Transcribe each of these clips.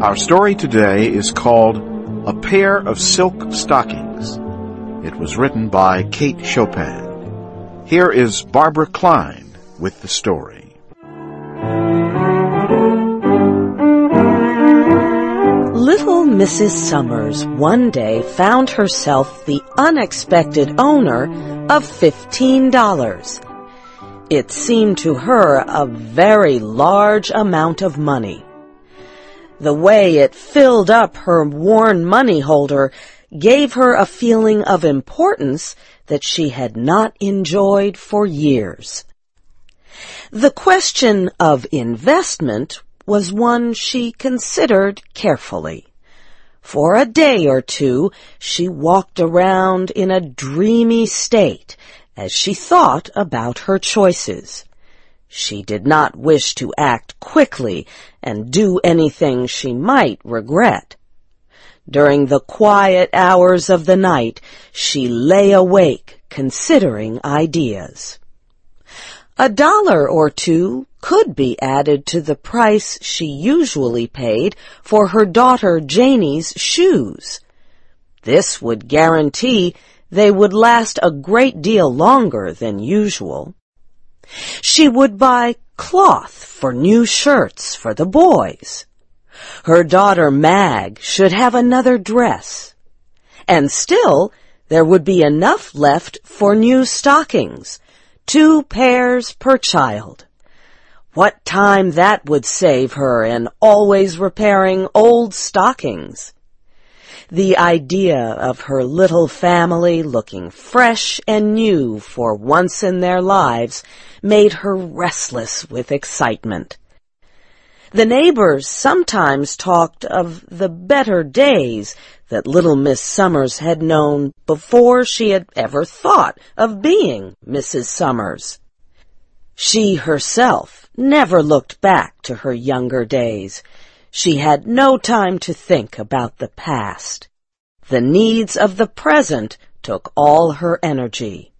Our story today is called A Pair of Silk Stockings. It was written by Kate Chopin. Here is Barbara Klein with the story. Little Mrs. Summers one day found herself the unexpected owner of $15. It seemed to her a very large amount of money. The way it filled up her worn money holder gave her a feeling of importance that she had not enjoyed for years. The question of investment was one she considered carefully. For a day or two, she walked around in a dreamy state as she thought about her choices. She did not wish to act quickly and do anything she might regret. During the quiet hours of the night, she lay awake considering ideas. $1 or $2 could be added to the price she usually paid for her daughter Janie's shoes. This would guarantee they would last a great deal longer than usual. She would buy cloth for new shirts for the boys. Her daughter Mag should have another dress. And still, there would be enough left for new stockings, 2 pairs per child. What time that would save her in always repairing old stockings. The idea of her little family looking fresh and new for once in their lives made her restless with excitement. The neighbors sometimes talked of the better days that little Miss Summers had known before she had ever thought of being Mrs. Summers. She herself never looked back to her younger days. She had no time to think about the past. The needs of the present took all her energy.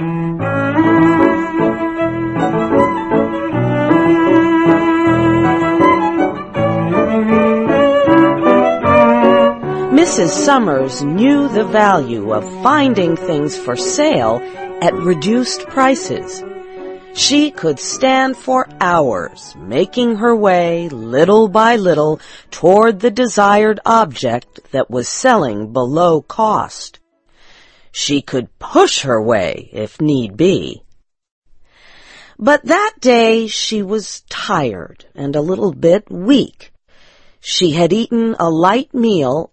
Mrs. Summers knew the value of finding things for sale at reduced prices. She could stand for hours, making her way little by little toward the desired object that was selling below cost. She could push her way if need be. But that day she was tired and a little bit weak. She had eaten a light meal.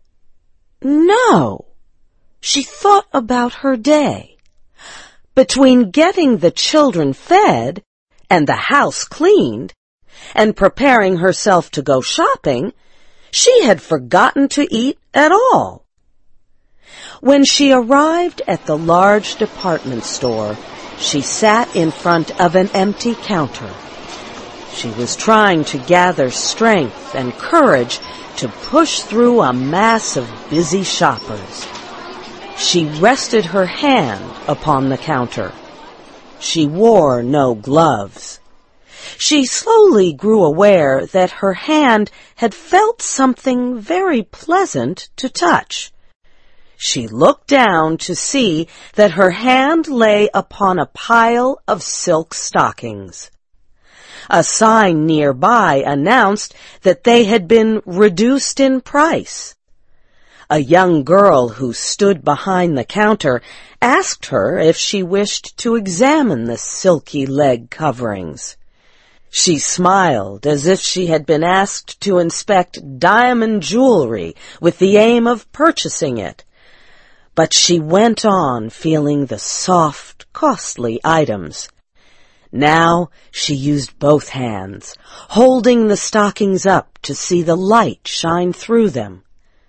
No! She thought about her day. Between getting the children fed and the house cleaned and preparing herself to go shopping, she had forgotten to eat at all. When she arrived at the large department store, she sat in front of an empty counter. She was trying to gather strength and courage to push through a mass of busy shoppers. She rested her hand upon the counter. She wore no gloves. She slowly grew aware that her hand had felt something very pleasant to touch. She looked down to see that her hand lay upon a pile of silk stockings. A sign nearby announced that they had been reduced in price. A young girl who stood behind the counter asked her if she wished to examine the silky leg coverings. She smiled as if she had been asked to inspect diamond jewelry with the aim of purchasing it. But she went on feeling the soft, costly items. Now she used both hands, holding the stockings up to see the light shine through them.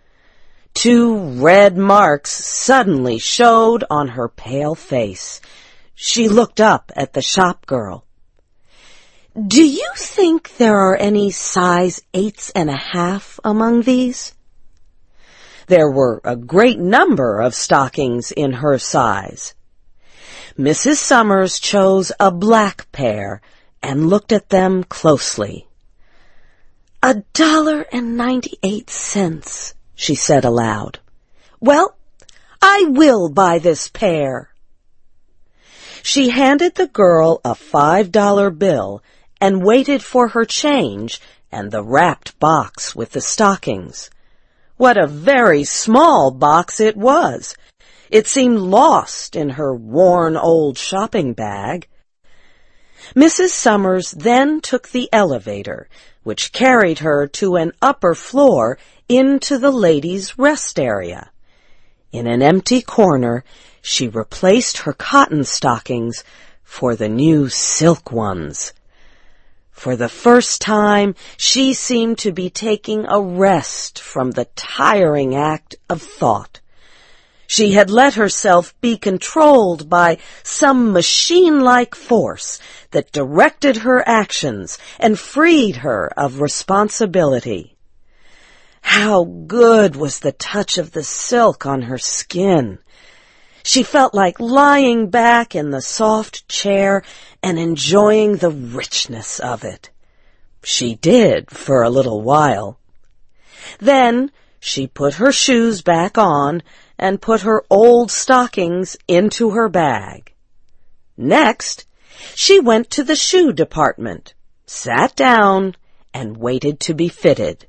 2 red marks suddenly showed on her pale face. She looked up at the shop girl. "Do you think there are any size 8.5 among these?" There were a great number of stockings in her size. Mrs. Summers chose a black pair and looked at them closely. $1.98, she said aloud. Well, I will buy this pair. She handed the girl a $5 bill and waited for her change and the wrapped box with the stockings. What a very small box it was! It seemed lost in her worn old shopping bag. Mrs. Summers then took the elevator, which carried her to an upper floor into the ladies' rest area. In an empty corner, she replaced her cotton stockings for the new silk ones. For the first time, she seemed to be taking a rest from the tiring act of thought. She had let herself be controlled by some machine-like force that directed her actions and freed her of responsibility. How good was the touch of the silk on her skin! She felt like lying back in the soft chair and enjoying the richness of it. She did for a little while. Then she put her shoes back on and put her old stockings into her bag. Next, she went to the shoe department, sat down, and waited to be fitted.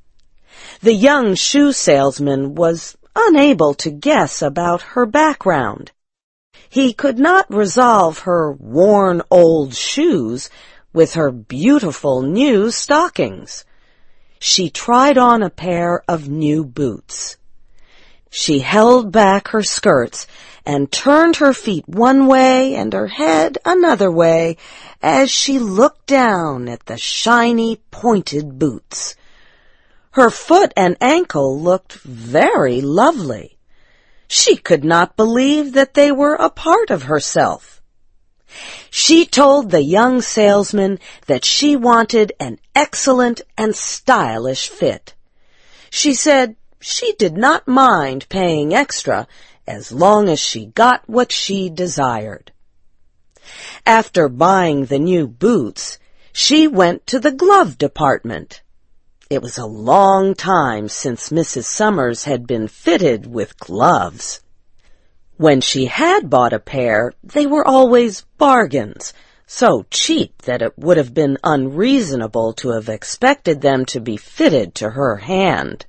The young shoe salesman was unable to guess about her background. He could not resolve her worn old shoes with her beautiful new stockings. She tried on a pair of new boots. She held back her skirts and turned her feet one way and her head another way as she looked down at the shiny, pointed boots. Her foot and ankle looked very lovely. She could not believe that they were a part of herself. She told the young salesman that she wanted an excellent and stylish fit. She said she did not mind paying extra as long as she got what she desired. After buying the new boots, she went to the glove department. It was a long time since Mrs. Summers had been fitted with gloves. When she had bought a pair, they were always bargains, so cheap that it would have been unreasonable to have expected them to be fitted to her hand.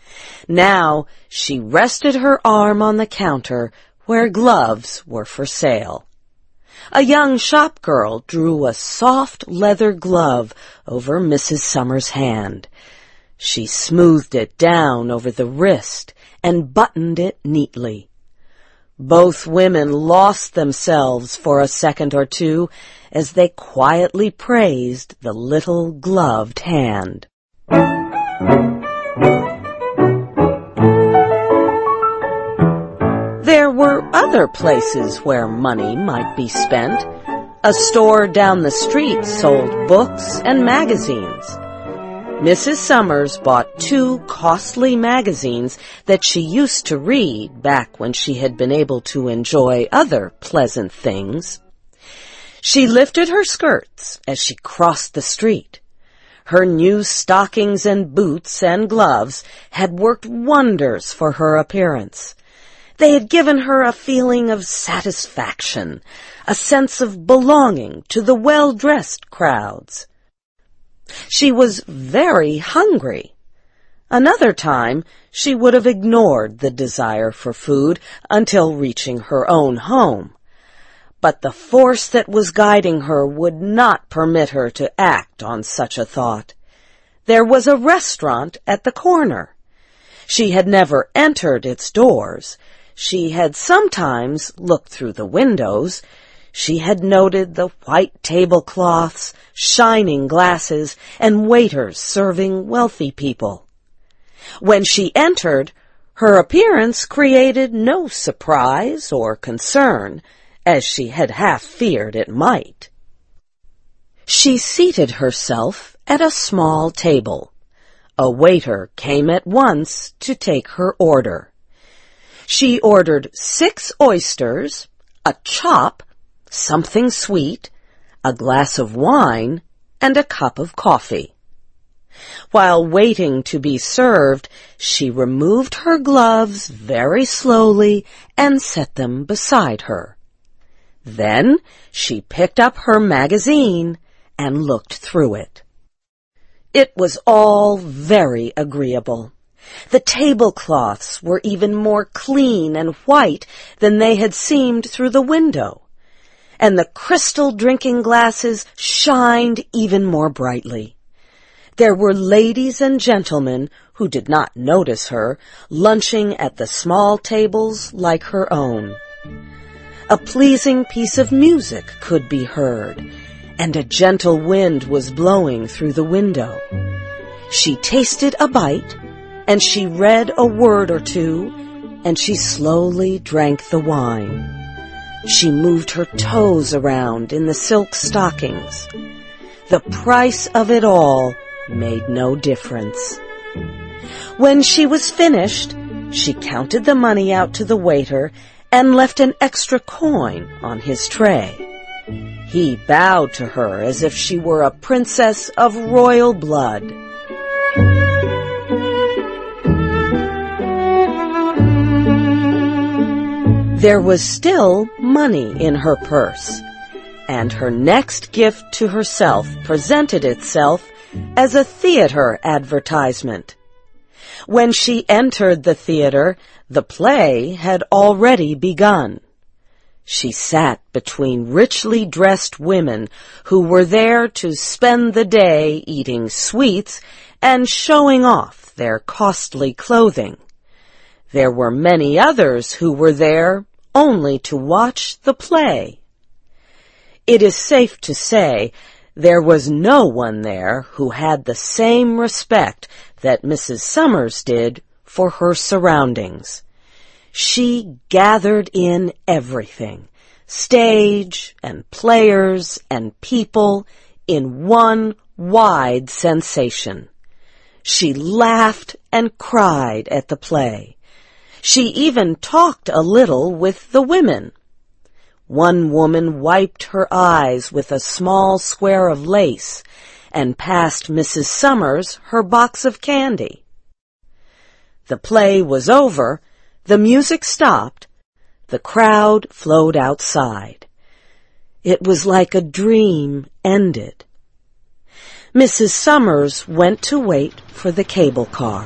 Now she rested her arm on the counter where gloves were for sale. A young shop girl drew a soft leather glove over Mrs. Summers' hand. She smoothed it down over the wrist and buttoned it neatly. Both women lost themselves for a second or two as they quietly praised the little gloved hand. There were other places where money might be spent. A store down the street sold books and magazines. Mrs. Summers bought 2 costly magazines that she used to read back when she had been able to enjoy other pleasant things. She lifted her skirts as she crossed the street. Her new stockings and boots and gloves had worked wonders for her appearance. They had given her a feeling of satisfaction, a sense of belonging to the well-dressed crowds. She was very hungry. Another time, she would have ignored the desire for food until reaching her own home. But the force that was guiding her would not permit her to act on such a thought. There was a restaurant at the corner. She had never entered its doors. She had sometimes looked through the windows. She had noted the white tablecloths, shining glasses, and waiters serving wealthy people. When she entered, her appearance created no surprise or concern, as she had half feared it might. She seated herself at a small table. A waiter came at once to take her order. She ordered 6 oysters, a chop, something sweet, a glass of wine, and a cup of coffee. While waiting to be served, she removed her gloves very slowly and set them beside her. Then she picked up her magazine and looked through it. It was all very agreeable. The tablecloths were even more clean and white than they had seemed through the window, and the crystal drinking glasses shined even more brightly. There were ladies and gentlemen who did not notice her, lunching at the small tables like her own. A pleasing piece of music could be heard, and a gentle wind was blowing through the window. She tasted a bite, and she read a word or two, and she slowly drank the wine. She moved her toes around in the silk stockings. The price of it all made no difference. When she was finished, she counted the money out to the waiter and left an extra coin on his tray. He bowed to her as if she were a princess of royal blood. There was still money in her purse, and her next gift to herself presented itself as a theater advertisement. When she entered the theater, the play had already begun. She sat between richly dressed women who were there to spend the day eating sweets and showing off their costly clothing. There were many others who were there only to watch the play. It is safe to say there was no one there who had the same respect that Mrs. Somers did for her surroundings. She gathered in everything, stage and players and people, in one wide sensation. She laughed and cried at the play. She even talked a little with the women. One woman wiped her eyes with a small square of lace and passed Mrs. Somers her box of candy. The play was over, the music stopped, the crowd flowed outside. It was like a dream ended. Mrs. Somers went to wait for the cable car.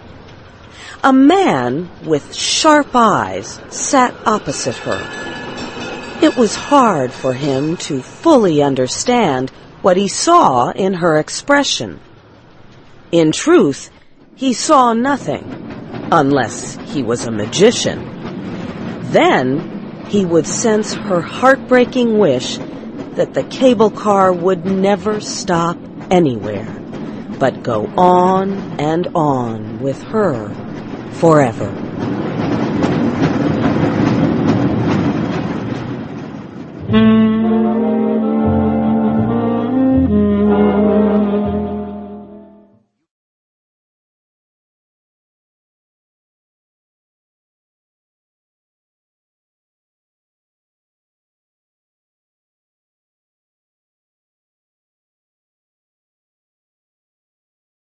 A man with sharp eyes sat opposite her. It was hard for him to fully understand what he saw in her expression. In truth, he saw nothing, unless he was a magician. Then he would sense her heartbreaking wish that the cable car would never stop anywhere, but go on and on with her forever.